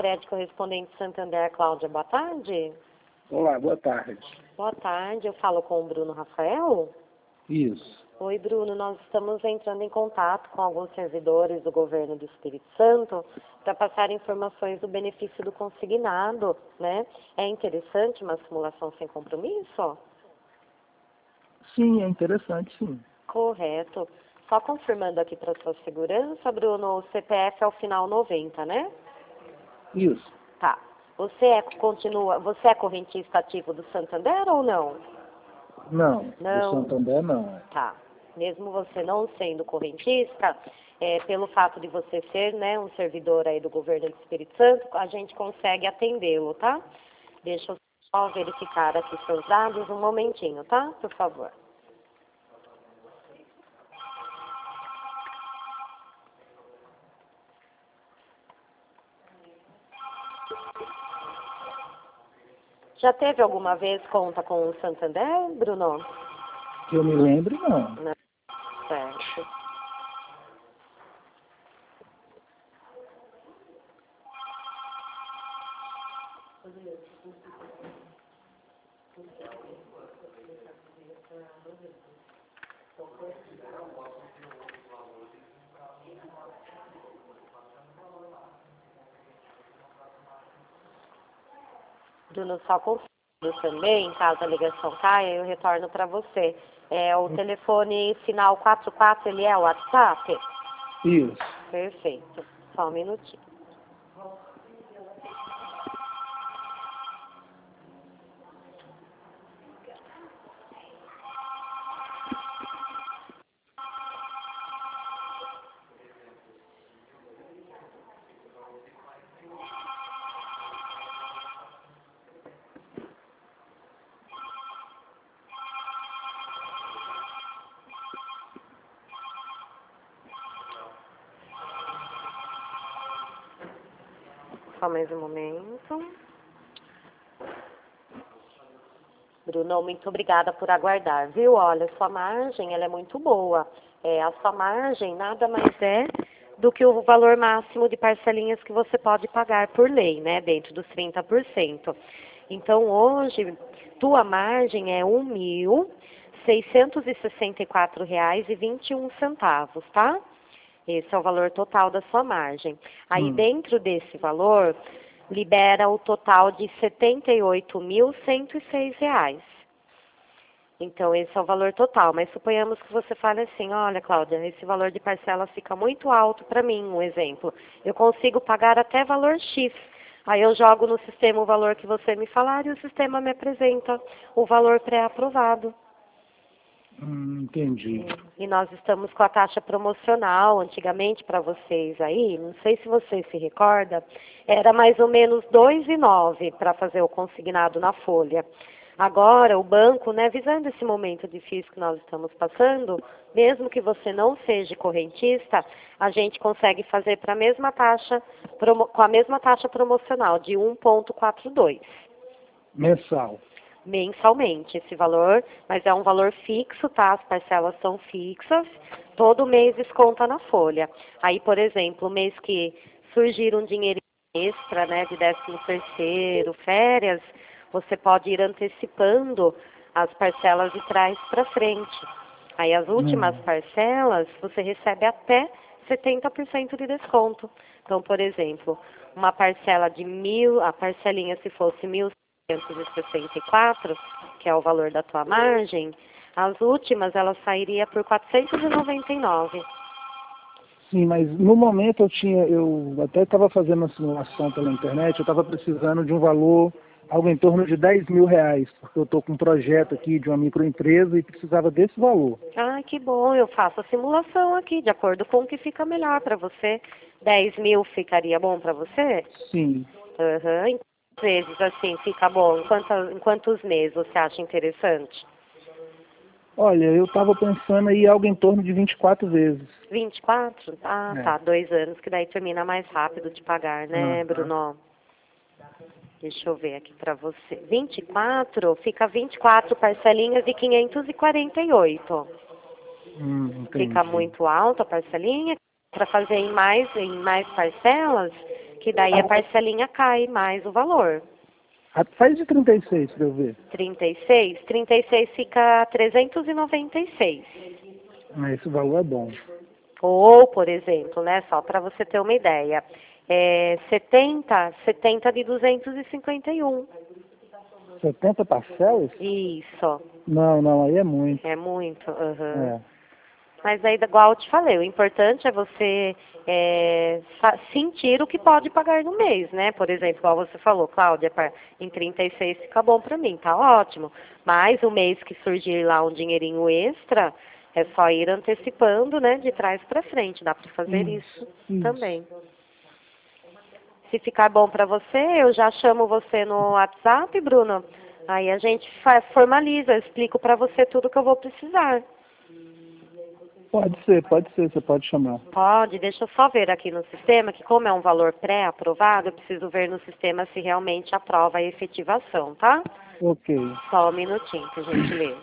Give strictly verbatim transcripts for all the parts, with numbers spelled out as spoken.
crédito correspondente Santander, Cláudia, boa tarde. Olá, boa tarde. Boa tarde, eu falo com o Bruno Rafael. Isso. Oi, Bruno, nós estamos entrando em contato com alguns servidores do governo do Espírito Santo para passar informações do benefício do consignado, né? É interessante uma simulação sem compromisso? Sim, é interessante, sim. Correto. Só confirmando aqui para sua segurança, Bruno, o C P F é o final noventa, né? Isso. Tá. Você é, continua, você é correntista ativo do Santander ou não? Não, Não. do Santander não. Tá. Mesmo você não sendo correntista, é, pelo fato de você ser, né, um servidor aí do governo do Espírito Santo, a gente consegue atendê-lo, tá? Deixa eu só verificar aqui seus dados um momentinho, tá? Por favor. Já teve alguma vez conta com o Santander, Bruno? Que eu me lembre, não. Não. Certo. Bruno, só confirmo também, caso a ligação caia, eu retorno para você. É, o telefone final quatro quatro, ele é o WhatsApp? Isso. Perfeito. Só um minutinho. Só mais um momento. Bruno, muito obrigada por aguardar, viu? Olha, sua margem, ela é muito boa. É, a sua margem nada mais é do que o valor máximo de parcelinhas que você pode pagar por lei, né? Dentro dos trinta por cento. Então, hoje, tua margem é um mil seiscentos e sessenta e quatro reais e vinte e um centavos, tá? Esse é o valor total da sua margem. Aí, Hum. dentro desse valor, libera o total de setenta e oito mil cento e seis reais. Então, esse é o valor total. Mas suponhamos que você fale assim, olha, Cláudia, esse valor de parcela fica muito alto para mim, um exemplo. Eu consigo pagar até valor X. Aí eu jogo no sistema o valor que você me falar e o sistema me apresenta o valor pré-aprovado. Hum, entendi. E nós estamos com a taxa promocional, antigamente para vocês aí, não sei se você se recorda, era mais ou menos dois reais e nove centavos para fazer o consignado na folha. Agora, o banco, né, visando esse momento difícil que nós estamos passando, mesmo que você não seja correntista, a gente consegue fazer para a mesma taxa, promo, com a mesma taxa promocional de um vírgula quarenta e dois. Mensal. Mensalmente, esse valor, mas é um valor fixo, tá? As parcelas são fixas, todo mês desconta na folha. Aí, por exemplo, o mês que surgir um dinheiro extra, né, de décimo terceiro, férias, você pode ir antecipando as parcelas de trás para frente. Aí, as últimas Hum. parcelas, você recebe até setenta por cento de desconto. Então, por exemplo, uma parcela de mil, a parcelinha se fosse mil seiscentos e sessenta e quatro, que é o valor da tua margem, as últimas ela sairia por quatrocentos e noventa e nove. Sim, mas no momento eu tinha, eu até estava fazendo uma simulação pela internet, eu estava precisando de um valor, algo em torno de dez mil reais, porque eu estou com um projeto aqui de uma microempresa e precisava desse valor. Ah, que bom, eu faço a simulação aqui, de acordo com o que fica melhor para você. dez mil ficaria bom para você? Sim. Aham, em quantas vezes assim fica bom? Em, quantas, em quantos meses você acha interessante? Olha, eu estava pensando aí algo em torno de vinte e quatro vezes. vinte e quatro? Ah, É. tá, dois anos, que daí termina mais rápido de pagar, né, Aham. Bruno? Deixa eu ver aqui para você. vinte e quatro, fica vinte e quatro parcelinhas de quinhentos e quarenta e oito. Hum, entendi. Fica muito alta a parcelinha. Para fazer em mais, em mais parcelas, que daí a parcelinha cai mais o valor. Ah, faz de trinta e seis para eu ver. trinta e seis? trinta e seis fica trezentos e noventa e seis. Ah, esse valor é bom. Ou, por exemplo, né, só para você ter uma ideia, é setenta, setenta de duzentos e cinquenta e um. setenta parcelas? Isso. Não, não, aí é muito. É muito. Uhum. É. Mas aí, igual eu te falei, o importante é você é, sentir o que pode pagar no mês, né? Por exemplo, igual você falou, Cláudia, em trinta e seis fica bom para mim, tá ótimo. Mas o mês que surgir lá um dinheirinho extra, é só ir antecipando, né, de trás para frente. Dá para fazer isso, isso, isso também. Se ficar bom para você, eu já chamo você no WhatsApp, Bruno. Aí a gente faz, formaliza, eu explico para você tudo que eu vou precisar. Pode ser, pode ser, você pode chamar. Pode, deixa eu só ver aqui no sistema, que como é um valor pré-aprovado, eu preciso ver no sistema se realmente aprova a efetivação, tá? Ok. Só um minutinho, por gentileza.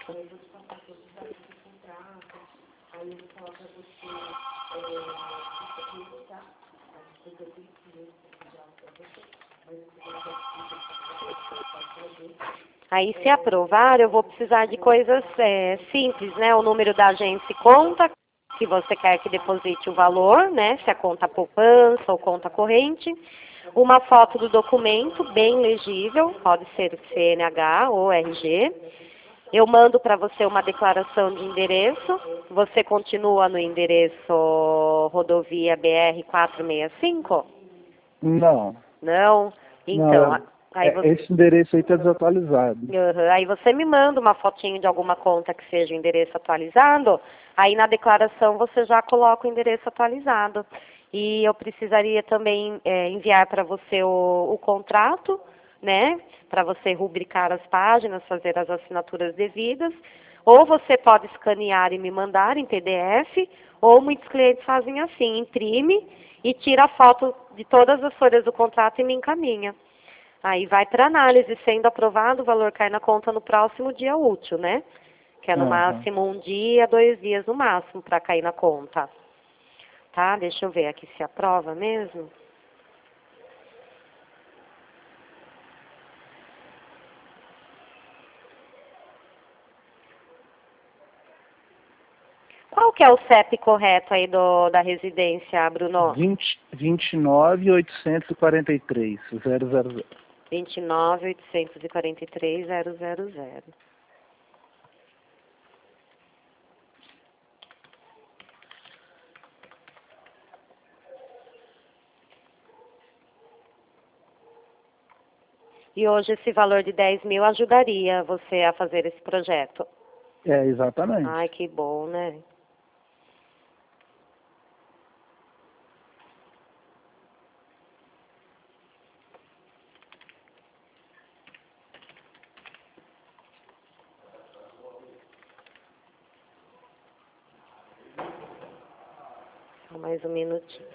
Aí, se aprovar, eu vou precisar de coisas é, simples, né? O número da agência e conta, que você quer que deposite o valor, né? Se é conta poupança ou conta corrente. Uma foto do documento, bem legível, pode ser C N H ou R G. Eu mando para você uma declaração de endereço. Você continua no endereço rodovia B R quatrocentos e sessenta e cinco? Não. Não? Então, Não, aí é, você... esse endereço aí está desatualizado. Uhum. Aí você me manda uma fotinho de alguma conta que seja o endereço atualizado. Aí na declaração você já coloca o endereço atualizado. E eu precisaria também é, enviar para você o, o contrato, né? Para você rubricar as páginas, fazer as assinaturas devidas. Ou você pode escanear e me mandar em P D F, ou muitos clientes fazem assim, imprime e tira a foto de todas as folhas do contrato e me encaminha. Aí vai para análise, sendo aprovado, o valor cai na conta no próximo dia útil, né? Que é no Uhum. máximo um dia, dois dias no máximo para cair na conta. Tá? Deixa eu ver aqui se aprova mesmo. Qual que é o C E P correto aí do, da residência, Bruno? vinte, vinte e nove, oitocentos e quarenta e três, zero zero zero. vinte e nove, oitocentos e quarenta e três, zero zero zero. E hoje esse valor de dez mil ajudaria você a fazer esse projeto? É, exatamente. Ai, que bom, né? Só mais um minutinho.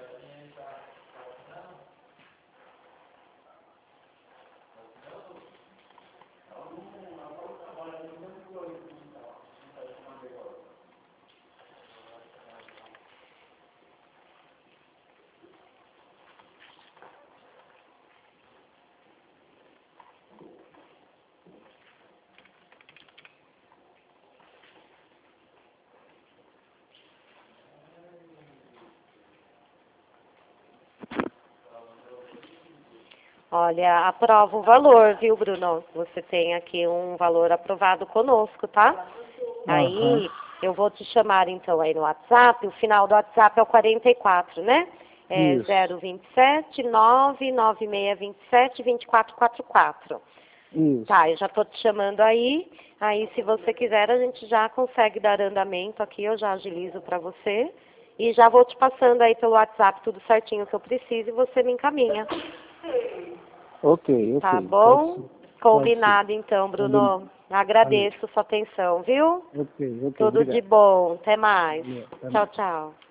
Olha, aprova o valor, viu, Bruno? Você tem aqui um valor aprovado conosco, tá? Uhum. Aí, eu vou te chamar, então, aí no WhatsApp. O final do WhatsApp é o quarenta e quatro, né? É Isso. zero vinte e sete, nove nove seis vinte e sete, vinte e quatro quarenta e quatro. Isso. Tá, eu já tô te chamando aí. Aí, se você quiser, a gente já consegue dar andamento aqui. Eu já agilizo para você. E já vou te passando aí pelo WhatsApp tudo certinho que eu preciso e você me encaminha. Ok, ok. Tá bom? Pode ser. Combinado então, Bruno. Agradeço sua atenção, viu? Ok, ok, Tudo de obrigado. bom. Até mais. Valeu, até Tchau, mais. tchau.